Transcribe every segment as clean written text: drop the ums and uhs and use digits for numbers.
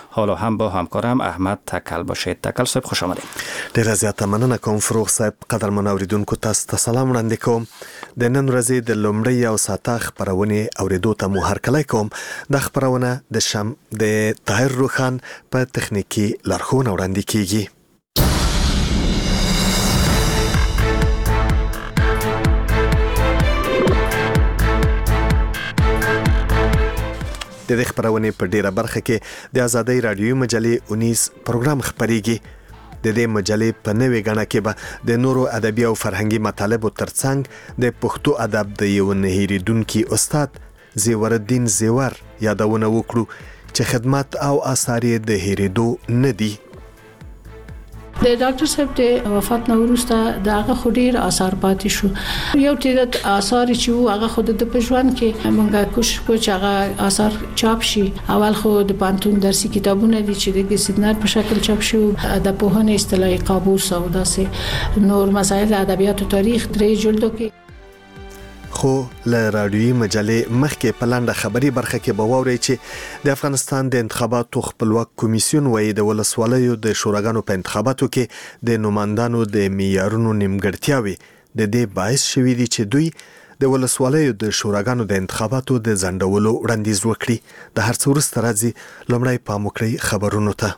حالا هم با همکارم احمد تکل باشید. تکل صاحب خوش آمدید. ډیره زیاته مننه کوم فروغ صاحب. قدرمن اوریدونکو تاسو ته سلام وړاندې کوم. د نن ورځې د لومړۍ او ساته خبرونې اوریدو ته مو هرکلی کوم. د خبرونه د طاهر روخان په تخنیکی لارښوونه وړاندې کیږي. د دې خبرونې په ډیره برخه کې د آزادۍ رادیوي مجلې 19 پروګرام خبريږي. د دې مجلې په نوې غاڼه کې به د نورو ادبي او فرهنګي مطالبو ترڅنګ د پښتو ادب د یو نه هېریدونکي استاد زیور الدین زیور یادونه وکړو چې خدمت او آثار یې د هېریدو نه دي. د ډاکټر صاحب د وفات نه وروسته دغه خډیر آثار پاتې شو. یو تیرت آثار چې هغه خود د پښوان کې مونږه کوشش کوو چې هغه آثار چاپ شي. اول خو د پانتون درسي کتابونه دي چې د سیدنار په شکل چاپ شو، د پوهنې اصطلاحي قابوس او داسې نور مسائل ادبیات او تاریخ 3 جلدو کې. خو له رادیوي مجلې مخکې په لاندې خبري برخه کې به واورئ چې د افغانستان د انتخاباتو خپلواک کمیسیون وایي د ولسوالیو د شوراګانو په انتخاباتو کې د نوماندانو د معیارونو نیمګړتیاوې د دې باعث شوي دي چې دوی د ولسوالیو د شوراګانو د انتخاباتو د ځنډولو وړاندیز وکړي. د هر څه وروسته راځي لومړی پام وکړئ خبرونو ته.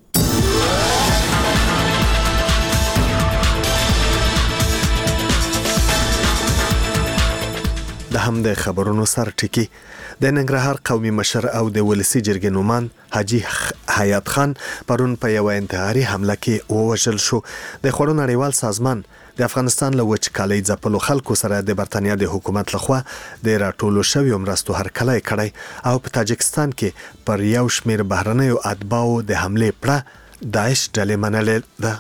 د هم د خبرونو سر ټکی د ننګرهار قومي مشر او د ولسی جرګې نومان حاجی حیات خان پرون په یو انتحاري حمله کې ووژل شو. د خوړو نړیوال سازمان د افغانستان له وچکالۍ ځپلو خلکو سره د برتانیا د حکومت لخوا د راټولو شویو مرستو هرکلی کړی او په تاجکستان کې پر یو شمیر بهرنیو اتباعو د حملې پړه داعش ډلې منلې ده.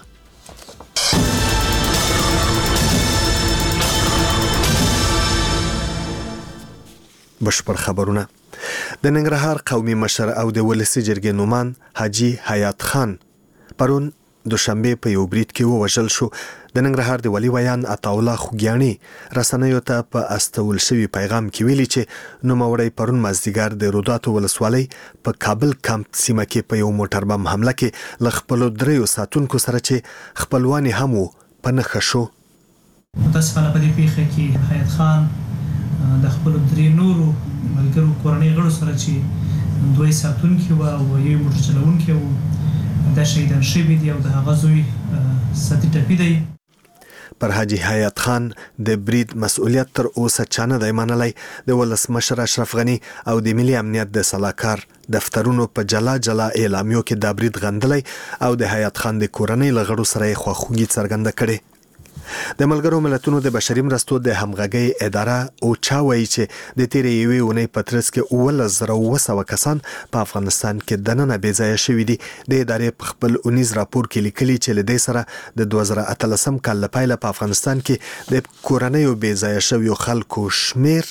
بشپړ خبرونه. د ننګرهار قومي مشر او د ولسی جرګې نومان حاجی حیات خان پرون دوشنبه په یو برید کې ووژل شو. د ننګرهار د ولی ویان عطاالله خوګیانی رسنیو ته په استول شوی پیغام کې ویلي چې نوموړی پرون مازدیګر د روداتو ولسوالۍ په کابل کمپ سیمه کې په یو موټر بم حمله کې ل خپل 3 ساتونکو سره چې خپلوان هم په نښه شو. متاسفانه په دې پیښه کې حیات خان د خپل 3 نورو ملګرو کورنۍ غړو سره چې 2 ساتونکي او یو موټر چلونکي وو د شهیدان شوي دي او د هغه زوی ساتي ټپي دی. پر حاجی حیات خان د برید مسؤلیت تر اوسه چانه دی منلی. د ولسمشر اشرف غنی او د ملي امنیت د سلاکار دفترونو په جلا اعلامیو کې د برید غندلی او د حیات خان د کورنۍ لغړو سره خواخوږي څرګنده کړي. د ملګرو ملتونو د بشري مرستو د همغږۍ اداره او چا وایي چې د تیرې یوې اونۍ په ترڅ کې 1,200 کسان په افغانستان کې دننه بې ځایه شوي دي. د ادارې په خپل 19 راپور کې لیکلي چې له دې سره د 2013 کال له پیله په افغانستان کې د کورنیو بې ځایه شویو خلکو شمیر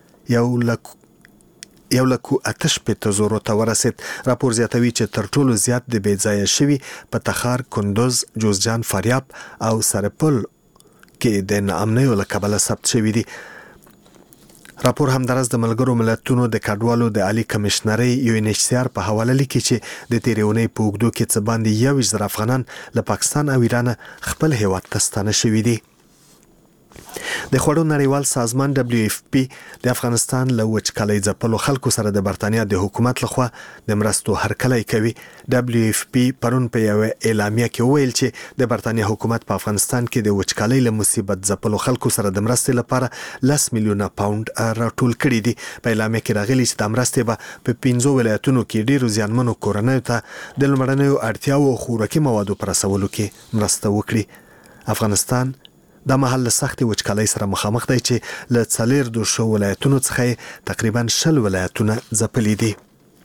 1,800 ته ورسید. راپور زیاتوي چې تر ټولو زیات د بې ځایه شوي په تخار، کندوز، جوزجان، فاریاب او سرپل کې د ناامنیو له کبله ثبت شوي دي. راپور همدارس د ملګرو ملتونو د کډوالو د عالی کمشنرۍ UNHCR په حواله لیکي چې د تیرې اونۍ په اوږدو کې څه باندې 21,000 افغانان له پاکستان او ایران خپل هیواد ته ستانه شوي دي. د خوړو نړیوال سازمان WFP د افغانستان له وچکالۍ ځپلو خلکو سره د برتانیا د حکومت لخوا د مرستو هرکلی کوي. WFP پرون په یو اعلامیه کې وویل چې د برتانیا حکومت په افغانستان کې د وچکالۍ له مصیبت ځپلو خلکو سره د مرستې لپاره 10 میلیونه پاوند راټول کړي دي. په اعلامیه کې راغلي چې د مرستې به په 15 ولایتونو کې ډیرو زیانمنو کورنیو ته د لومړنیو اړتیاو او خوراکي موادو پر رسولو کې مرسته وکړي. افغانستان د محل سخت وچکالۍ سره مخامخ دی چې له 4 ولایتونو څخه تقریبا 20 ولایتونه ځپلي دي.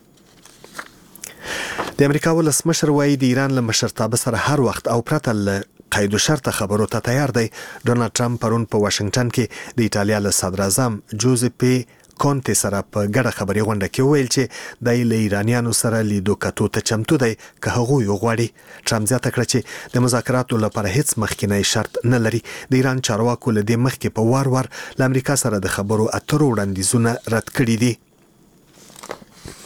د امریکا ولسمشر وایي د ایران له مشرتابه سره هر وخت او پرته له قید و شرط خبرو ته تیار دی. ډونالد ټرمپ پرون په واشنگټن کې د ایټالیا له صدر اعظم جوزپی کونټي سره په ګډه خبري غونډه کې ویل چې د ایرانیانو سره لیدو کتو ته چمتو دی که هغه یو غواړي. ټرمپ زیاته کړ چې د مذاکراتو لپاره هیڅ مخکینی شرط نه لري. د ایران چارواکو له دې مخکې په وار له امریکا سره د خبرو اترو وړاندیزونه رد کړي دي.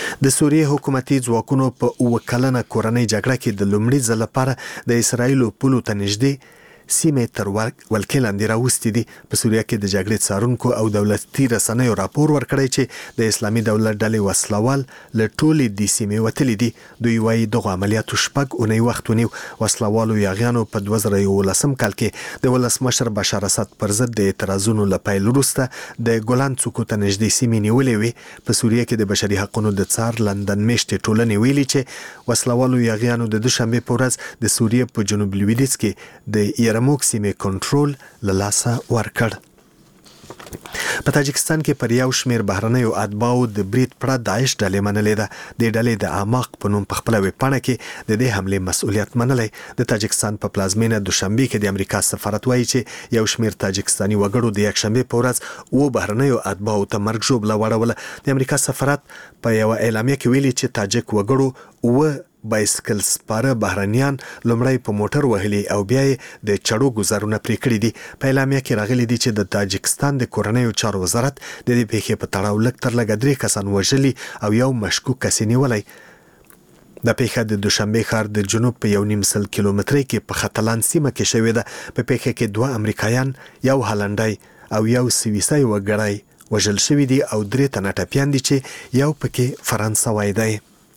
د سوریې حکومتي ځواکونو په وکلنه کورنۍ جګړه کې د لومړي ځل لپاره د اسرایلو پولو ته نږدې سیمې تر ولکې لاندې راوستې دي. په سوریه کې د جګړې څارونکو او دولتي رسنیو راپور ورکړی چې د اسلامي دولت ډلې وسلوال له ټولې دې سیمې وتلي دي. دوی وایي دغه عملیاتو 6 اونۍ وخت ونیو. وسلوالو یاغیانو په 2011 کال کې د ولسمشر بشار اسد پر ضد د اعتراضونو له پیل وروسته د ګولان څوکو ته نږدې سیمې نیولې وې. په سوریه کې د بشري حقوقو د څار لندن میشتې ټولنې ویلي چې وسلوالو یاغیانو د دوشنبه په ورځ د سوریې په جنوب لویدیځ کې د موږ سیمه کنټرول له لاسه ورکړ. په تاجکستان کې پر یو شمېر بهرنیو اتباعو د برید پړه داعش ډلې منلې ده. د ډلې د اعماق په نوم په خپله ویبپاڼه کې د دې حملې مسؤلیت منلی. د تاجکستان په پلازمینه دوشنبه کې د امریکا سفارت وایي چې یو شمېر تاجکستاني وګړو د یکشنبه په ورځ بهرنیو اتباعو ته مرګ ژوبله واړوله. د امریکا سفارت په یو اعلامیه کې ویلي چې تاجک وګړو بایسکل سپاره بهرنیان لومړی په موټر وهلي او بیا د چړو گزارونه پرې کړي دي. په اعلامیه کې راغلي دي چې د تاجکستان د کورنیو چارو وزارت د دې پیښې په تړاو لږ تر لږه 3 کسان وژلي او یو مشکوک کس نیولی. د پیښه د دوشنبه ښار د جنوب په 1.5 کیلومترۍ کې په ختلان سیمه کې شوې ده. په پیښه کې 2 امریکایان، یو هالنډی او یو سویسي وګړی وژل شوي دي او 3 تنه ټپیان دي چې یو پکې فرانسوی دی.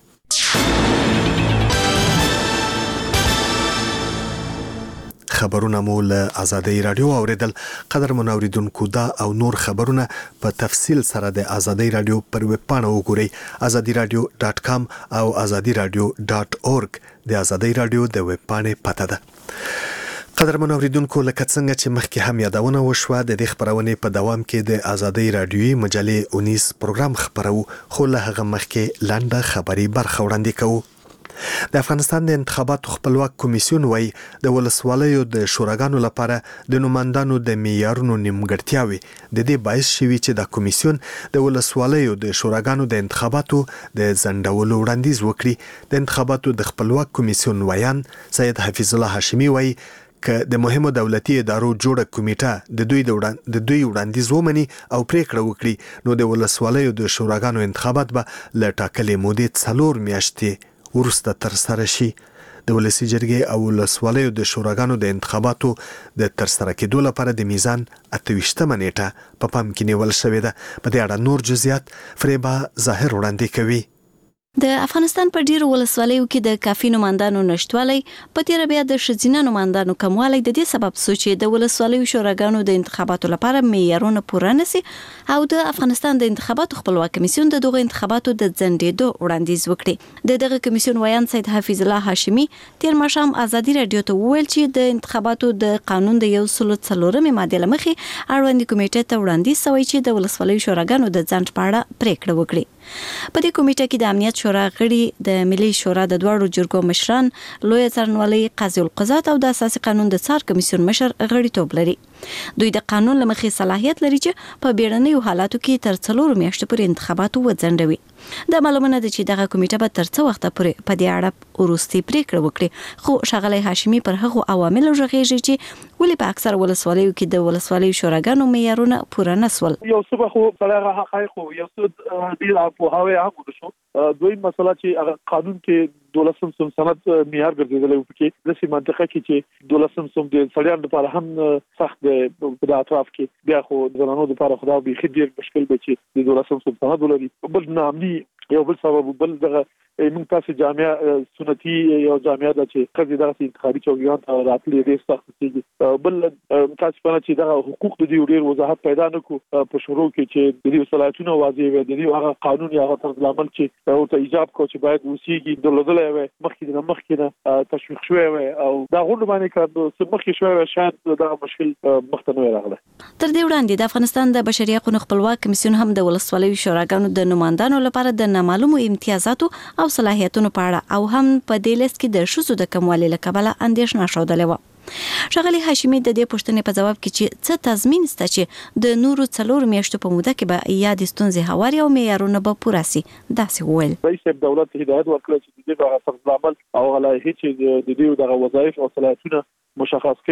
خبرونه مو له آزادۍ رادیو اوریدل. قدر منوریدونکو دا او نور خبرونه په تفصیل سره د آزادۍ رادیو پر ویب پاڼه وګورئ. azadiradio.com او azadiradio.org د آزادۍ رادیو د ویب پاڼې پته ده. قدر منوریدونکو لکه څنګه چې مخکې هم یادونه وشوه، د دې خبرونې په دوام کې د آزادۍ رادیوي مجلې 19 پروګرام خبرو، خو له هغه مخکې لنډه خبري برخه وړاندې کوو. د افغانستان د انتخاباتو خپلواک کمیسیون وایي د ولسوالیو د شوراګانو لپاره د نوماندانو د معیارونو نیمګړتیاوې د دې باعث شوي چې د کمیسیون د ولسوالیو د شوراګانو د انتخاباتو د ځنډولو وړاندیز وکړي. د انتخاباتو د خپلواک کمیسیون ویان سید حفیظ الله هاشمي وایي که د مهمو دولتي ادارو جوړه کمیټه د دوی وړاندیز ومني او پریکړه وکړي نو د ولسوالیو د شوراګانو انتخابات به له ټاکلې مودې 4 میاشتې ورسته تر سره شي. د ولسي جرګې او ولسوالیو د شوراګانو د انتخاباتو د ترسره کېدو لپاره د میزان 28 نیټه په پام کې نیول شوې ده. په دې اړه نور جزئیات فریبا ظاهر وړاندې کوي. د افغانستان په ډیرو ولسوالیو کې د کافي نوماندانو نشټوالی، په تیر بیا د ښځینه نوماندانو کموالی د دې سبب شو چې د ولسوالیو شوراګانو د انتخاباتو لپاره معیارونه پوره نشي او د افغانستان د انتخاباتو خپلواک کمیسیون د دغه انتخاباتو د ځنډېدو وړاندیز وکړي. د دغه کمیسیون ویان سید حفیظ الله هاشمي تیر ماښام آزادي رادیو ته وویل چې د انتخاباتو د قانون د 104 ماده لمخې اړوند کمیټې ته وړاندیز شوی چې د ولسوالیو شوراګانو د ځنډ په اړه پریکړه وکړي. په دې کمیټه کې د امنیت شورا غړي، د ملي شورا د دوړو جرګو مشران، لوی څارنوالۍ قاضي القضات او د اساسي قانون د څار کمیسیون مشر غړیتوب لري. دوی د قانون لمخې صلاحیت لري چې په بیړنیو حالاتو کې تر 4 میاشتو پورې انتخابات وځنډوي. د معلومه ده چې دغه کمیټه به تر څو وخت پورې په دې اړه وروستي پریکړه وکړي. خو ښاغلی هاشمي پر هغو عواملو ژغېږي چې ولې په اکثر ولسوالیو کې د ولسوالیو شوراګانو معیارونه پوره نسول. یو څه خو بلغه حقایق خو یو څه ډیر په هغه هغه شو. دوی مسله چې قانون کې 12 سند معیار ګرځیدل او کې د سیمه منطقه کې چې 12 سند د سړیانو لپاره هم سخت د اطراف کې بیا خو زنانو لپاره خدا به خدای مشکل به چې د 12 سند ولري. بل نامني یو بل سبب بل دغه موږ تاسو جامعه سنتي یو جامعه ده چې خځې دغه انتخابي چوکیان ته راتلې ډېر سخت کیږي. بل تاسو په چې دغه حقوق د دې ډېر وضاحت پیدا نکو په شروع کې چې د دې صلاحیتونو واضح وي، د دې هغه قانون یا هغه طرز عمل چې او ته ایجاب کو چې باید وسیږي دلودلې وي مخکې نه تشویق شوی وي او دا غوډه باندې کړو مخکې شوی شاید دا مشکل مختنوي راغله. تر دې وړاندې د افغانستان د بشري حقوقو خپلواک کمیسیون هم د ولسوالیو شوراګانو د نوماندانو لپاره د نامعلومو امتیازاتو او صلاحیتونو په اړه او هم په دې لیست کې د ښځو د کموالي له کبله اندېښنه ښودلې وه. ښاغلی هاشمي د دې پوښتنې په جواب کې چې څه تضمین شته چې د نورو 4 میاشتو په موده کې به یاد ستونزې هواري او معیارونه به پوره شي، داسې وویل. رئیس دولت هدایت ورکړ چې د دې طرز عمل او غلایي چې د دې دغه وظایف او صلاحیتونه مشخص کړي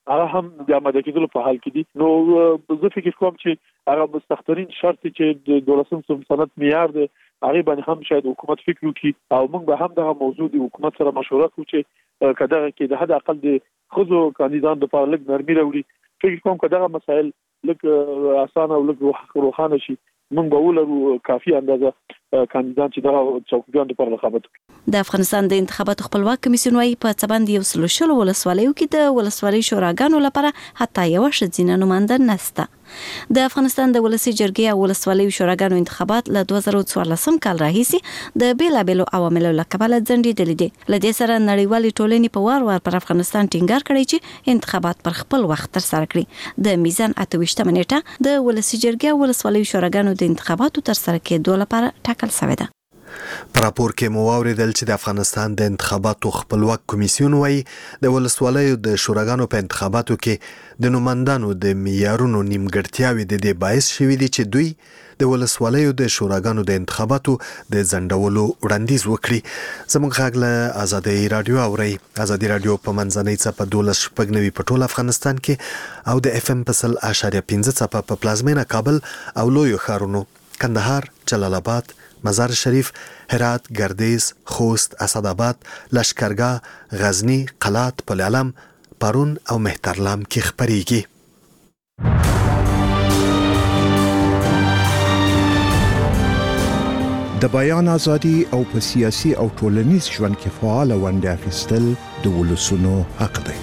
هغه هم د آماده کېدلو په حال کې دي. نو زه فکر کوم چې هغه مستحضرین شرط چې د 12 سنت معیار دی هغه باندې هم شاید حکومت فکر وکړي او موږ به هم دغه موضوع د حکومت سره مشوره وکړو چې کداغه کې د حد اقل د خزو کاندیدان د لپاره لږ نرمي راوړي. فکر کوم کداغه مسائل لږ اسانه او لږ روښانه شي موږ به ولرو کافي اندازه کاندیدان چې دا څوکیدان لپاره رقابت کوي. د افغانستان د انتخاباتو خپلواک کمیسیون وايي په څبند یو سلوشل ولسوالیو کې د ولسوالۍ شوراګانو لپاره حتی یو ښځینه نماینده نشته. د افغانستان د ولسی جرګې او ولسوالیو شوراګانو انتخابات له 2014 کال راهیسې د بیلابېلو عواملو له کبله ځنډېدلي دي. له دې سره نړیوالې ټولنې په وار پر افغانستان ټینګار کړی چې انتخابات پر خپل وخت ترسره کړي. د میزان 28 نیټه د ولسی جرګې او ولسوالیو شوراګانو د انتخاباتو ترسره کېدو لپاره ټاکل شوې ده. په راپور کې مو واوریدل چې د افغانستان د انتخاباتو خپلواک کمیسیون وايي د ولسوالیو د شوراګانو په انتخاباتو کې د نوماندانو د معیارونو نیمګړتیاوې د دې باعث شوې دي چې دوی د ولسوالیو د شوراګانو د انتخاباتو د ځنډولو وړاندیز وکړي. زموږ غږ له آزادۍ رادیو اوري. آزادۍ رادیو په منځنۍ څپه 12.9 په ټول افغانستان کې او د FM په 100.5 څپه په پلازمینه کابل او لویو ښارونو کندهار، جلال آباد، مزار شریف، هرات، گردیز، خوست، اسداباد، لشکرګاه، غزنی، قلات، پل علم، پرون او مهترلام کې خبريږي. د بیان ازادي او په سیاسي او ټولنیز ژوند کې فعال ونډه اخیستل د ولسونو حق دی.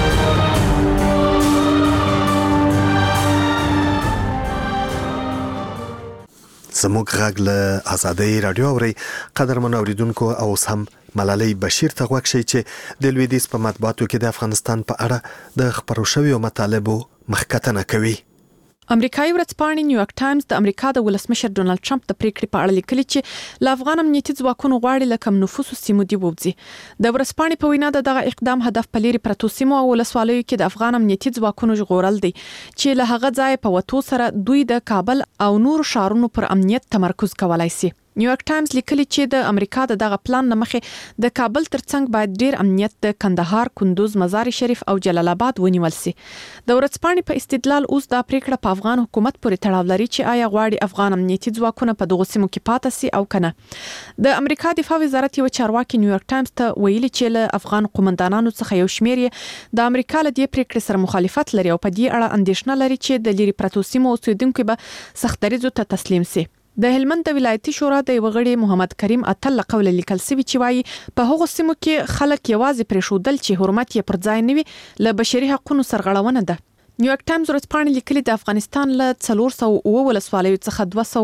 زموږ غږ له آزادۍ رادیو اوري. قدرمن اوریدونکو او هم ملالۍ بشیر ته غوښ شي چې د لویدیځ په مطبوعاتو کې د افغانستان په اړه د خبرو شویو مطالبو مخکتنه کوي. امریکایي ورځپاڼې نیویارک ټایمز د امریکا د ولسمشر ډونالد ټرمپ د پریکړې په اړه لیکلي چې له افغان امنیتي ځواکونو غواړي له کم نفوسو سیمو دی ووځي. د ورځپاڼې په وینا دغه اقدام هدف په لري پرتو سیمو او ولسوالیو کې د افغان امنیتي ځواکونو ژغورل دي چې له هغه ځای په وټو سره دوی د کابل او نور شهرونو پر امنیت تمرکز کولای شي. نیویارک ټایمز لیکلي چې د امریکا دغه پلان نه مخې د کابل ترڅنګ باید ډیر امنیت د کندهار، کندوز، مزار شریف او جلال آباد ونیول شي. د ورځپاڼې په استدلال اوس دا پریکړه په افغان حکومت پورې تړاو لري چې آیا غواړي افغان امنیتي ځواکونه په دغه سیمو کې پاتې سي او کنه. د امریکا دفاع وزارت یو چارواکي نیویارک ټایمز ته ویلي چې له افغان قومندانانو څخه یو شمېر د امریکا له دې پریکړې سره مخالفت لري او په دې اړه اندېښنه لري چې د لری پرتو سیمو اوسیدونکو به سختریزو ته تسلیم سي. د هلمند د ولایتي شورا د وغړي محمد کریم اتل قول لیکل سوي چې وايي په هغو سیمو کې خلک یوازې پرېښودل چې حرمت یې پر ځای نه وي له بشري حقوقو سرغړونه ده. نیویارک ټایمز ورځپاڼې لیکلي د افغانستان له 409 ولسوالیو څخه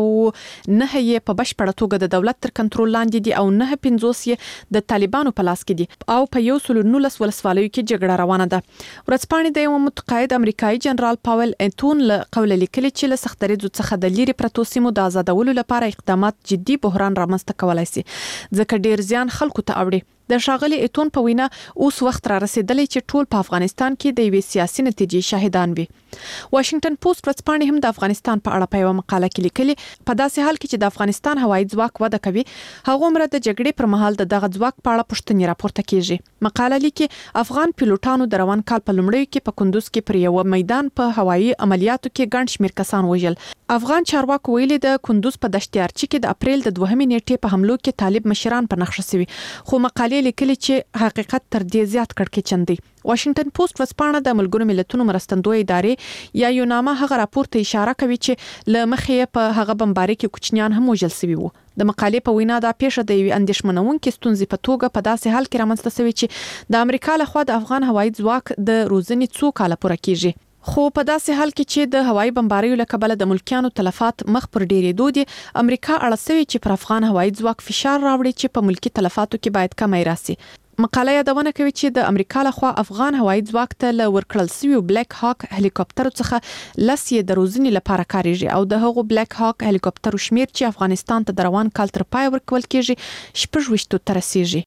209 یې په بشپړه توګه د دولت تر کنټرول لاندې دي او 950 یې د طالبانو په لاس کې دي او په 119 ولسوالیو کې جګړه روانه ده. ورځپاڼې د یو متقاعد امریکایي جنرال پاول انتون له قول لیکلي چې له سختریزو څخه د لری پرتو سیمو د آزادولو لپاره اقدامات جدي بحران رامنځته کولای شي ځکه ډیر زیان خلکو ته اوړي. د شاغلي ایتون په وینا اوس وخت را رسیدلی چې ټول په افغانستان کې د یوې سیاسي نتیجې شاهدان وي. واشنگټن پوسټ ورځپاڼې هم د افغانستان په اړه په یوه مقاله کې لیکلي په داسې حال کې چې د افغانستان هوایي ځواک وده کوي هغومره د جګړې پر مهال دغه ځواک په اړه پوښتنې راپورته کیږي. مقاله لیکي افغان پیلوټانو د روان کال په لومړیو کې په کندوز کې پر یو میدان په هوایي عملیاتو کې ګڼ شمېر کسان وژل. افغان چارواکو ویلي د کندوز په دشتیارچي کې د اپریل د 2 نیټې په حملو کې طالب مشران په نښه شوي خو مقالې لیکلي چې حقیقت تر دې زیات کړکېچن دی. واشنگټن پوسټ ورځپاڼه د ملګرو ملتونو مرستندوی ادارې یا یوناما هغه راپور ته اشاره کوي چې له مخې په هغه بمبارۍ کې کوچنیان هم وژل شوي وو. د مقالې په وینا دا پیښه د یوې اندېښمنونکې ستونزې په توګه په داسې حال کې رامنځته شوې چې د امریکا لخوا د افغان هوایي ځواک د روزنې 2 کاله پوره کیږي. خو په داسې حال کې چې د هوایي بمباریو له کبله د ملکیانو تلفات مخ پر ډیرېدو دي امریکا اړه سوي چې پر افغان هوایي ځواک فشار راوړي چې په ملکی تلفاتو کې باید کمی راسي. مقاله یادونه کوي چې د امریکا لخوا افغان هوایي ځواک ته له ورکړل شوی بلیک هاک هلیکوپټر څخه لسی د روزنې لپاره کاریږي او د هغو بلیک هاک هلیکوپټر شمیر چې افغانستان ته د روان کال تر پای ورکول کیږي 26 ته رسیږي.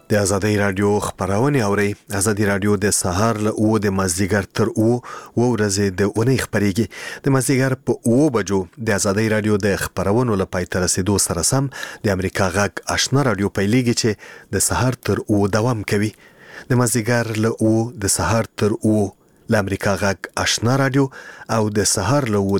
د ازادي رادیو خبرونه اوري. ازادي رادیو د سهار له 9 د مازیګر تر 9 ورځې د اونۍ خبريږي. د مازیګر په 9 بجو د ازادي رادیو د خبرونو لپاره تر رسیدو سره سم د امریکا غږ آشنا رادیو پیلېږي چې د سهار تر 9 دوام کوي. د مازیګر له 9 د سهار تر 9 د امریکا غږ آشنا رادیو او د سهار له